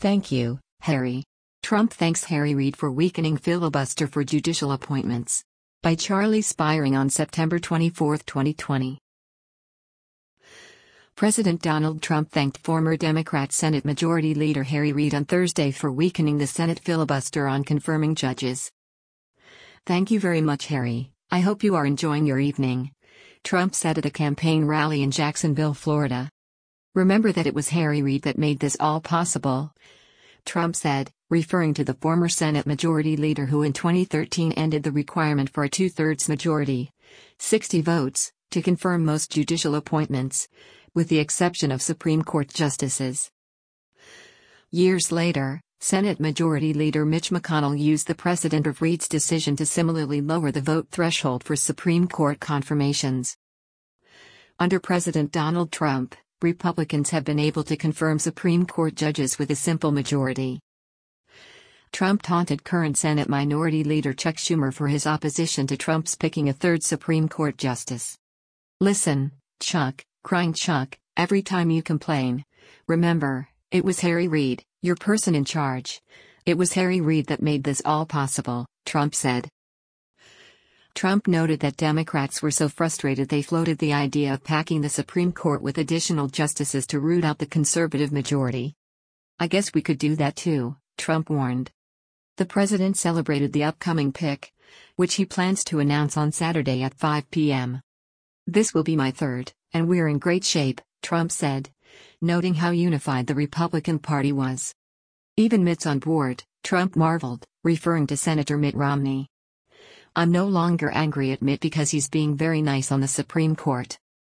Thank you, Harry. Trump thanks Harry Reid for weakening filibuster for judicial appointments. By Charlie Spiring on September 24, 2020. President Donald Trump thanked former Democrat Senate Majority Leader Harry Reid on Thursday for weakening the Senate filibuster on confirming judges. "Thank you very much, Harry. I hope you are enjoying your evening," Trump said at a campaign rally in Jacksonville, Florida. "Remember that it was Harry Reid that made this all possible," Trump said, referring to the former Senate Majority Leader who in 2013 ended the requirement for a two-thirds majority, 60 votes, to confirm most judicial appointments, with the exception of Supreme Court justices. Years later, Senate Majority Leader Mitch McConnell used the precedent of Reid's decision to similarly lower the vote threshold for Supreme Court confirmations. Under President Donald Trump, Republicans have been able to confirm Supreme Court judges with a simple majority. Trump taunted current Senate Minority Leader Chuck Schumer for his opposition to Trump's picking a third Supreme Court justice. "Listen, Chuck, crying Chuck, every time you complain. Remember, it was Harry Reid, your person in charge. It was Harry Reid that made this all possible," Trump said. Trump noted that Democrats were so frustrated they floated the idea of packing the Supreme Court with additional justices to root out the conservative majority. "I guess we could do that too," Trump warned. The president celebrated the upcoming pick, which he plans to announce on Saturday at 5 p.m. "This will be my third, and we're in great shape," Trump said, noting how unified the Republican Party was. "Even Mitt's on board," Trump marveled, referring to Senator Mitt Romney. "I'm no longer angry at Mitt because he's being very nice on the Supreme Court.